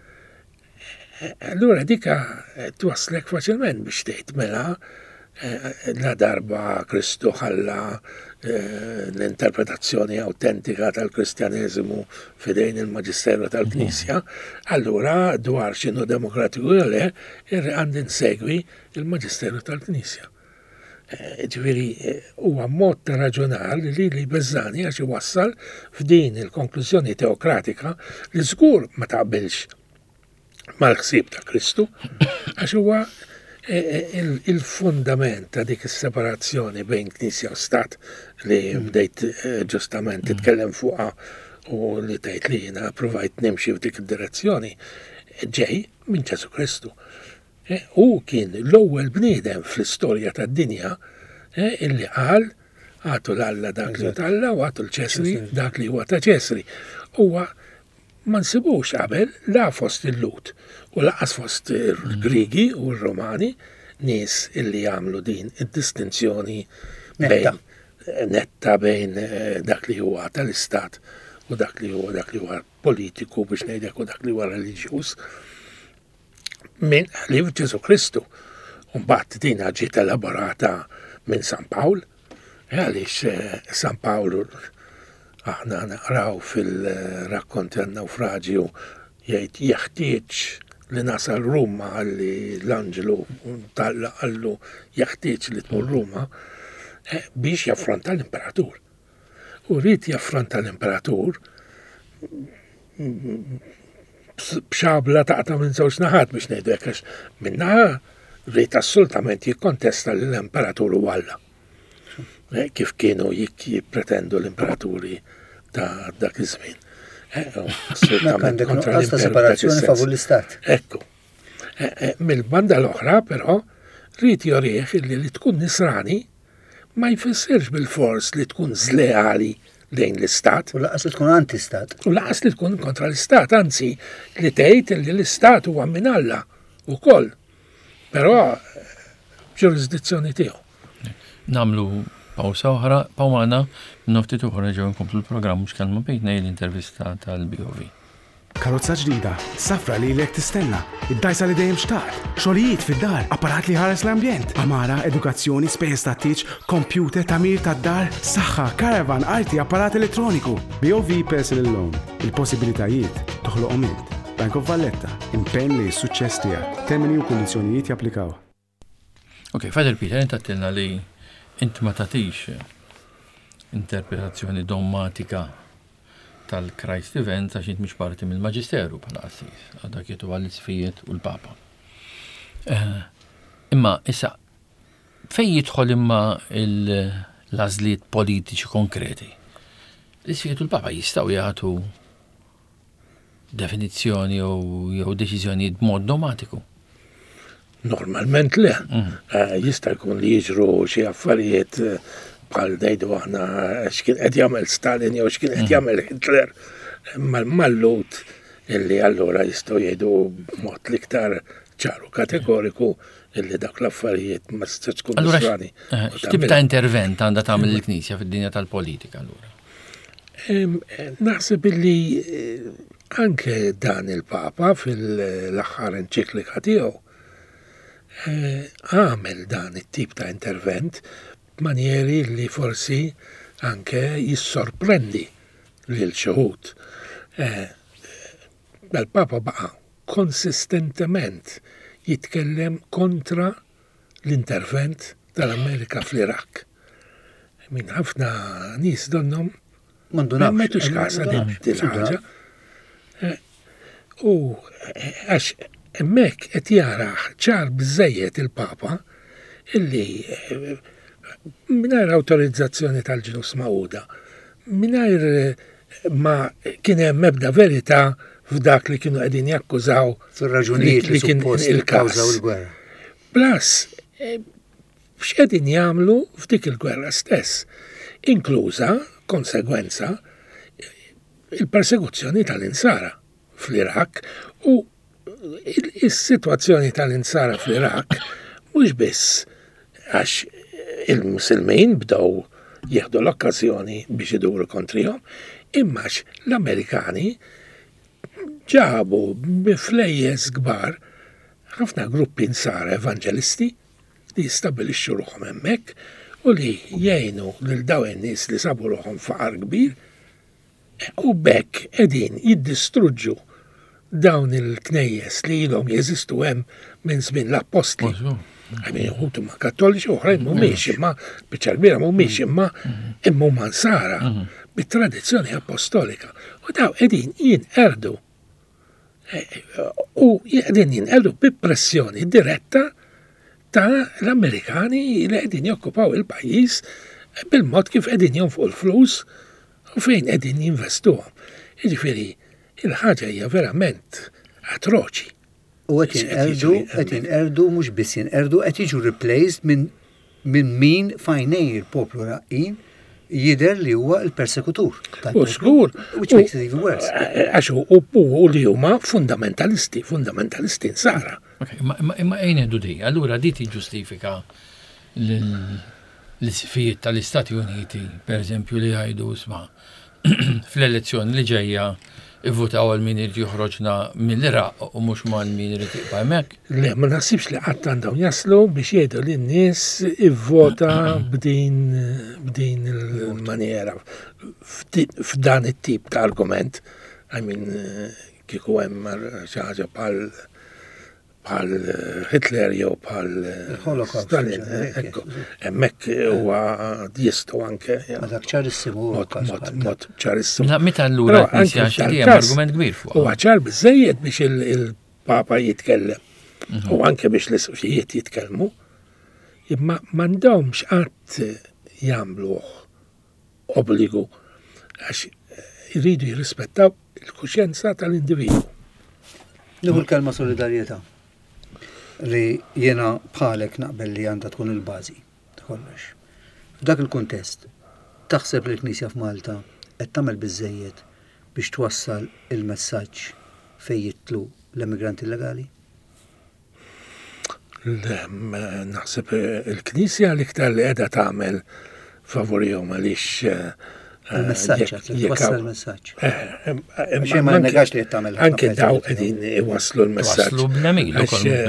allura dika twaslek faċilment biex tgħid mela la darba Kristu ħalla l-interpretazzjoni autentika tal-Kristjaneżmu fidejn il-Maġisteru tal-Knisja, allura dwar x'inhu demokratiku le għandi nsegwi il-Maġisteru tal-Knisja. Ġifieri huwa mod ta' raġunar li Bezzani għax iwassal f'din il-konklużjoni teokratika li żgur ma taqbilx mal-ħsieb ta' Kristu għax huwa il-fundament ta' dik is-separazzjoni bejn Knisja u Stat li bdejt ġustament titkellem fuqha u li tgħid li jiena provajt nimxi f'dik id-direzzjoni ġej minn Ġesu Kristu. U kien l-ewwel bniedem fl-istorja tad-dinja illi qal għatu l-Alla dak li tal-Alla u għatu l-Ċesri dak li huwa ta' Ċesri. Huwa ma nsibux qabel la fost il-Lut u laqas fost il-Grigi u l-Romani nies illi jagħmlu din id-distinzjoni netta bejn dak li huwa tal-Istat u dak li huwa politiku biex ngħidlek u dak li huwa reliġjuż minn ħlief Ġesu Kristu. Mbagħad din ġiet elaborata minn San Pawl, għaliex San Pawl aħna naqraw fil-rakkonti għan-nawfraġju jgħid jeħtieġ li nasal Ruma għalli l-Anġelu talla għallu jeħtieġ li tmur Ruma biex jaffronta l-Imperatur. U rrid jaffronta l-Imperatur b'xabla taqta minn żewġ naħat biex ngħidu hekk għax minnaħa rrid assolutament jikkontesta lill-Imperatur u Alla. Kif kienu jippretendu l-imperaturi ta' dak iż-żmien. Assolutament kontra separazzjoni favur l-Istat. Ekku. Mill-banda l-oħra però rrid jorih li tkun nisrani ma jfissirx bil-fors li tkun żleali lejn l-Istat. U laqas li tkun anti-Stat. U laqas li tkun kontra l-Istat, anzi li tgħid li l-Istat huwa minn Alla wkoll. Però ġurisdizzjoni tiegħu. Namlu pawsa oħra, pawmana, noftit uħra ġew nkomplu l-programm mhux kelma bejtna l-intervista tal-BOV. Karozza ġdida, safra li l-ek tistenna, id-dajsa li dejjem xtaqt, xogħlijiet fid-dar, apparat li ħares l-ambjent, amara, edukazzjoni, spejjeż tat-tiġ, computer, tamir tad-dar, saħħa, caravan, arti, apparat elettroniku. BOV Personal Loan, il-possibilitajiet toħloqhom int. Bank of Valletta, impenn li s-suċċess tiegħek. Termini u kundizzjonijiet japplikaw. Ok, Father Peter, inti għattilna li inti ma tagħtix interpretazzjoni dogmatika tal-Christ event għax int mhix parti mill-Maġisteru bħala assis, dak jitu għall-isfijiet u l-Papa. Imma issa fejn jidħol imma l-għażliet politiċi konkreti. L-isfijiet u l-Papa jistgħu jagħtu definizzjoni jew deċiżjonijiet b'mod dogmatiku. Normalment le. Jista' jkun li jiġru xi affarijiet bħal dejdu aħna x'kien qed jagħmel Stalin jew x'kien qed jagħmel Hitler mal-lut illi allura jistgħu jgħidu b'mod l-iktar ċaru kategoriku illi dak l-affarijiet ma tistax tkun nisrani. X'tib ta' intervent għandha tagħmel il-Knisja fid-dinja tal-politika allura? Naħseb illi anke dan il-Papa fil-aħħar enċiklika tiegħu għamel dan it-tip ta' intervent b'manjeri li forsi anke jissorprendi lil xuħud. Il-Papa baqa konsistentement jitkellem kontra l-intervent tal-Amerika fl-Iraq. Min ħafna nies donnom ma metux kasa dil-ħaġa. U għax emmek qed jara ċar biżejjed il-Papa illi mingħajr awtorizzazzjoni tal-Ġnus Magħquda, mingħajr ma kien hemm ebda verità f'dak li kienu qegħdin jakkużaw Fil-raġunijiet li suppost il-kawżaw il-gwerra. Plus, x'qegħdin jagħmlu f'dik il-gwerra stess, inkluża konsegwenza il-persekuzzjoni tal-insara fl-Irak u is-sitwazzjoni tal-insara fl-Irak mhux biss għax il-Musulmin bdew jieħdu l-okkażjoni biex iduru kontrihom, immax l-Amerikani ġabu biflejjes kbar ħafna gruppi insara evangelisti li jistabilixxu ruħhom hemmhekk u li jgħinu lil dawn in-nies li sabu ruħhom faqar kbir u bekk qegħdin jiddistruġġu dawn il-knejjes li ilhom jeżistu hemm minn żmien l-Apostli. Għamin uħutu ma kattoliċi uħrajn mumiex imma biċċarbira mumiex imma huma nsara bit-tradizzjoni apostolika. U daw qegħdin jinqerdu. U qegħdin jinqerdu bi pressjoni diretta ta' l-Amerikani li qegħdin jokkupaw il-pajjiż bil-mod kif qegħdin jonfqu l-flus u fejn qegħdin jinvestuhom. Jiġifieri il-ħaġa hija verament atroċi. U qed jinqerdu mhux biss jinqerdu qed jiġu replaced minn min fajnej il-poplu raqqin jidher li huwa l-persekutur. U żgur. Which makes it even worse. Għax u li huma fundamentalisti nsara. Imma ejnedu di, allura di tiġġustifika l-isfijiet tal-Istati Uniti, per eżempju li jgħidu isma' fl-elezzjoni li ġejja ivvutaw għal min irid joħroġna mill-Iraq u mhux mal min irid jibqa' hemmhekk. Le, ma naħsibx li qatt għandhom jaslu biex jgħidu lin-nies ivvota b'din il-maniera f'dan it-tip ta' argument. I mean, kieku hemm xi ħaġa bħal Hitler jew bħal Stalin. Hemmhekk huwa jistgħu anke. Dak ċarissimu. Mod ċarissimu. Meta allura hemm argument kbir fuq. Huwa ċar biżejjed biex il-Papa jitkellem u anke biex l-isfijiet jitkellmu, imma m'għandhomx qatt jagħmluh obbligu għax iridu jirrispettaw il-kuxjenza tal-individwu. Nieħu l-kelma solidarjetà li jiena bħalek naqbel li għandha tkun il-bażi ta' kollox. F'dak il-kuntest, taħseb li l-Knisja f'Malta qed tagħmel biżżejjed biex twassal il-messaġġ fejn jitlu l-immigranti illegali? Naħseb il-Knisja l-iktar li qiegħda tagħmel favorihom għaliex il-messaġġ, twassal il-messaġġ. Xejn ma negax li qed tagħmel. Anke daw qegħdin iwasslu l-messaġġ. Waslu b'nemilu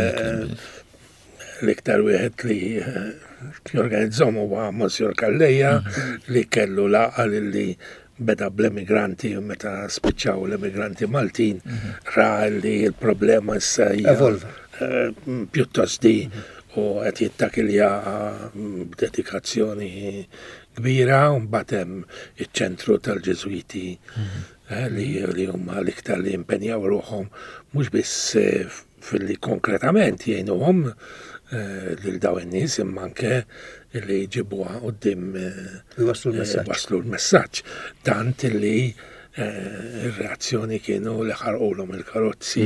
l-iktar wieħed li jorganizzhom huwa Monsignor Kalleja li kellu laqgħa li beda bl-emigranti u meta spiċċaw l-emigranti Maltin ra li l-problema issa hija pjuttost di u qed jittakilja b'dedikazzjoni kbira u mbagħad hemm iċ-ċentru tal-Ġeżwiti li huma l-iktar li impenjaw ruħhom mhux biss fil-li konkretament jgħinuhom lil dawn in-nies imma anke li jġibuha quddiem waslu l-messaġġ. Tant li ir-reazzjoni kienu li ħarqulhom il-karozzi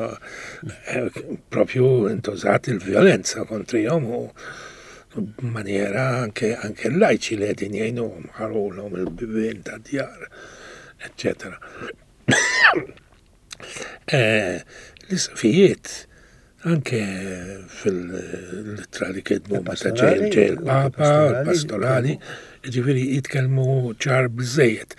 propju intużat il-vjolenza kontrihom u b'maniera anke l-lajċi li qegħdin jgħinuhom ħarqulhom il-bibien tad-djar, eccetera. L-isfijiet anke fil-litra li kitbu meta ġej il-Papa, il-pastorali, ġifieri jitkellmu ċar biżejjed.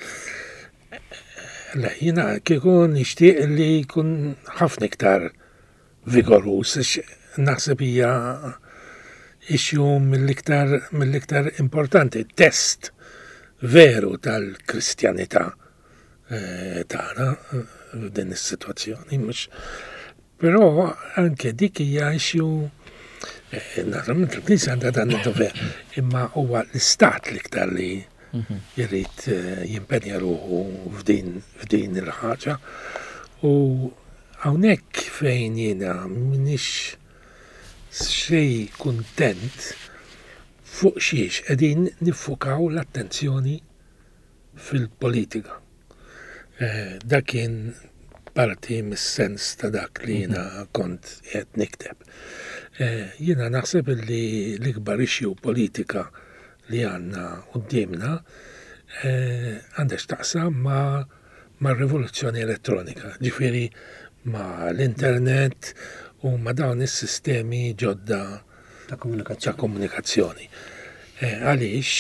Jiena kieku nixtieq li jkun ħafna iktar vigorus, naħseb hija issue mill-iktar importanti, test veru tal-Kristjanità tagħna f'din is-sitwazzjoni, mhux però anke dik hija issue naturalment il-Knisja għandha dan id-dover, imma huwa l-Istat l-iktar li jirrit jimpenja ruħu f'din il-ħaġa u hawnhekk fejn jiena m'iniex xej kuntent fuq xiex qegħdin niffukaw l-attenzjoni fil-politika. Dak kien parti mis-sens ta' dak li jiena kont qed nikteb. Jiena naħseb li l-ikbar issue politika li għandna qudiemna għandex taqsam ma' rivoluzzjoni elettronika, ġifieri ma' l-internet u ma' dawn is-sistemi ġodda ta' komunikazzjoni. Għaliex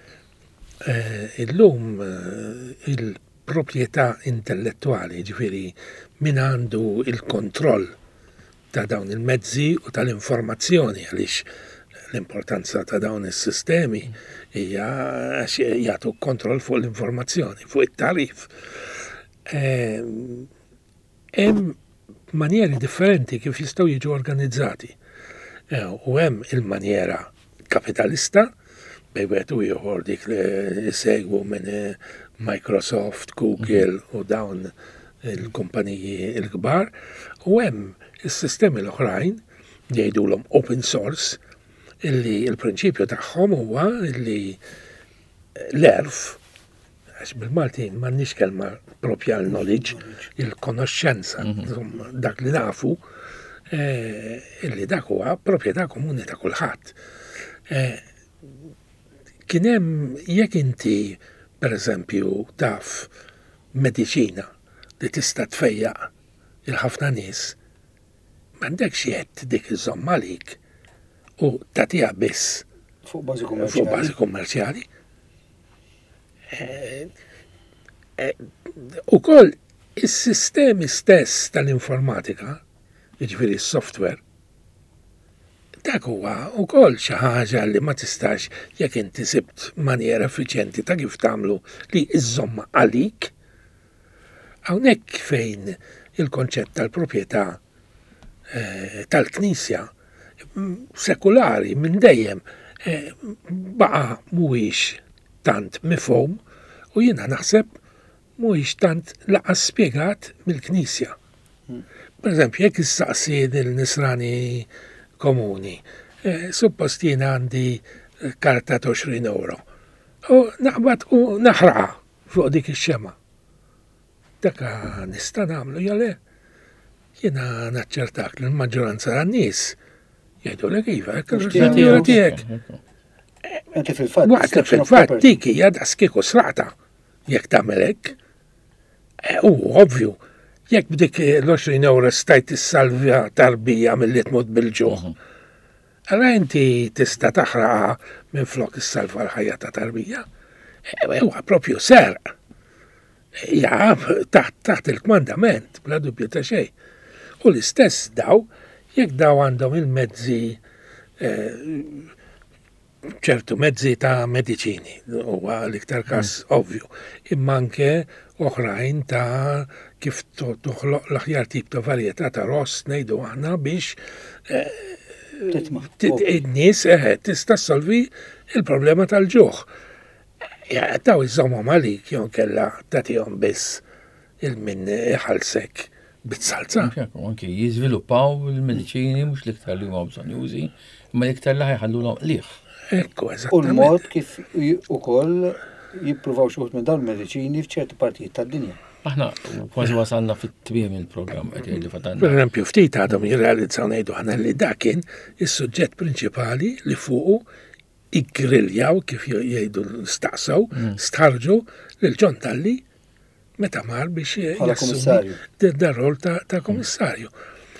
illum il-proprjetà intellettuali, ġifieri min għandu il-kontroll ta' dawn il-mezzi u tal-informazzjoni, għaliex l-importanza ta' dawn is-sistemi hija jagħtu kontroll fuq l-informazzjoni, fuq it-tarif. Hemm manieri differenti kif jistgħu jiġu organizzati. U hemm il-maniera kapitalista, bejwet u ieħor dik li segwu minn Microsoft, Google u dawn il-kumpaniji l-kbar, u hemm is-sistemi l-oħrajn jgħidulhom open source, illi il-prinċipju tagħhom huwa illi l-erf, għax bil-Maltin m'għandniex kelma propja l-knowledge, il-konoxxenza, dak li nafu, illi dak huwa proprjetà komuni ta' kulħadd. Kien hemm jekk inti pereżempju taf mediċina li tista' tfejjaq il-ħafna nies, m'għandekx jett dik iżomm għalik u tagħtiha biss fuq bażi kummerċjali. Ukoll is-sistemi stess tal-informatika, jiġifieri s-software, dak huwa wkoll xi ħaġa li ma tistax jekk inti sibt maniera effiċjenti ta' kif tagħmlu li iżomm għalik. Hawnhekk fejn il-konċett tal-proprjetà tal-Knisja sekulari minn dejjem baqa' mhuwiex tant mifhum u jiena naħseb mhuwiex tant laqas spjegat mill-Knisja. Pereżempju, jekk issaqsi il-nisrani komuni, suppost jiena għandi karta ta' 20 euro. U naqbad u naħraqa fuq dik ix-xema. Daka nista' nagħmlu jale. Jiena naċċertak li l-maġġoranza tan-nies jgħidulek iva, tiegħek. Anke fil-fatt. Waqt fil-fatt dik hija daqskieku sraqta jekk tagħmel hekk. Ovvju, jekk b'dik l-20 euro stajt issalvja tarbija milli tmut bil-ġuħ. Allora inti tista' taħraqa minn flok issalva l-ħajja ta' tarbija. Huwa propju serq. Ja, taħt il-kmandament, bla dubju ta' xejn. U l-istess daw, jekk daw għandhom il-mezzi, ċertu mezzi ta' mediċini, huwa l-iktar kas ovvju, imma anke oħrajn ta' kif toħloq l-aħjar tip ta' varjetà ta' ross ngħidu aħna biex id-nies tista' solvi il-problema tal-ġuħ. Taw iżommhom għalik jew kella tagħtihom biss il-min iħallsek bit-salza. Anke jiżviluppaw il-mediċini mhux l-iktar li huma bżonn jużi, imma l-iktar li ħajħallulhom liħ. Ekku, U eżattament. l-mod kif ukoll jippruvaw xuħut minn dawn il-mediċini f'ċerti partijiet tad-dinja. Aħna kważi wasalna fit-tmiem il-programm qed jgħid li fatanna. Per eżempju, ftit għadhom jirrealizzaw ngħidu ħana li dakin is-suġġett prinċipali li fuqu iggriljaw kif jgħidu staqsaw, stħarġu lil John Dalli meta mar biex Bħala kummissarju. dar-rol ta' kummissarju.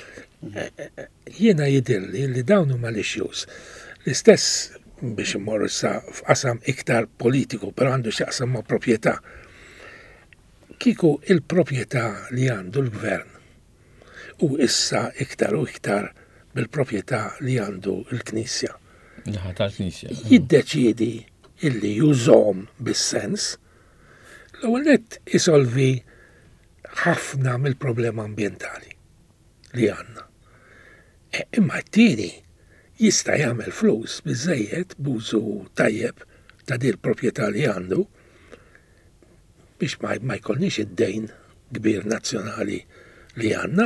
Jiena jidilli li dawn huma l-issues. L-istess biex immorru sa f'qasam iktar politiku, però għandu x'aqsam ma' proprjetà. Kiku il-proprjetà li għandu l-gvern u issa iktar u iktar bil-proprjetà li għandu l-Knisja. Tal-Knisja. Jiddeċidi illi jużom bis-sens, l-ewwel nett isolvi ħafna mill-problema ambientali li għandna. Imma t-tieni jista' jagħmel flus biżejjed b'użu tajjeb ta' din il-proprjetà li għandu biex ma jkollniex id-dejn kbir nazzjonali li għandna.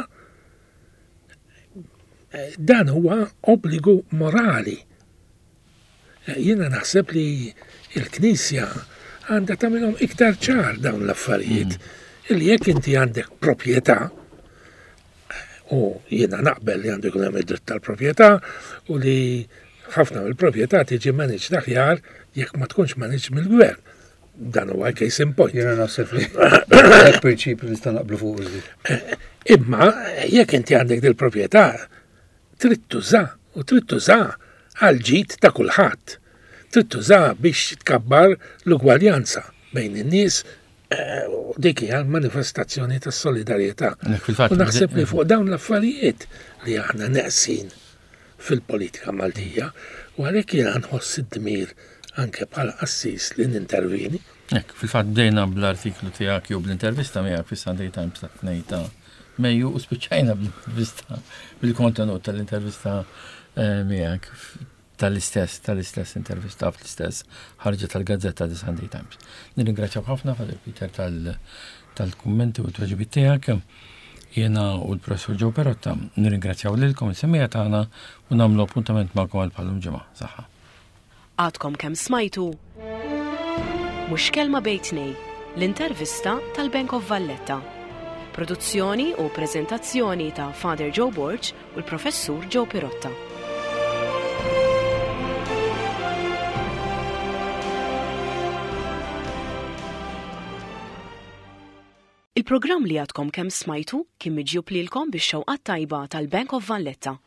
Dan huwa obbligu morali. Jiena naħseb li l-Knisja għandha tagħmilhom iktar ċar dawn l-affarijiet. illi jekk inti għandek proprjetà, u jiena naqbel li għandu jkun hemm id-dritt tal-proprjetà u li ħafna mill-proprjetà tiġi managed aħjar jekk ma tkunx managed mill-gvern. Dan huwa case in point. Jiena naħseb li prinċipju nista' naqblu fuq. Imma jekk inti għandek dil-proprjetà, trid tuża u trid tuża għal ġid ta' kulħadd. Trid tuża biex tkabbar l-ugwaljanza bejn in-nies u dik hija l-manifestazzjoni tas-solidarjetà. U naħseb li fuq dawn l-affarijiet li aħna neqsin fil-politika Maltija u għalhekk jiena nħoss id-dmir anke bħala assis li nintervini. Fil-fatt bdejna bl-artiklu tiegħek jew bl-intervista miegħek fis-Sunday Times ta' 2 ta' Mejju u spiċċajna bil-kontenut tal-intervista miegħek tal-istess intervista fl-istess ħarġa tal-Gazzetta di Sunday Times. Nirringrazzjaw ħafna Father Peter tal-kummenti u t-tweġibiet tiegħek. Jiena u l-Professur Joe Perotta nirringrazzjaw lilkom is-semmija tagħna u nagħmlu appuntament magħkom għal bħalhom ġimgħa. Saħħa. Għadkom kemm smajtu Mhux kelma bejtnej l-intervista tal-Bank of Valletta. Produzzjoni u preżentazzjoni ta' Father Joe Borch u l-Professur Joe Perotta. Il-programm li għadkom kemm smajtu kien miġjub lilkom bix-xewqat tajba tal-Bank of Valletta.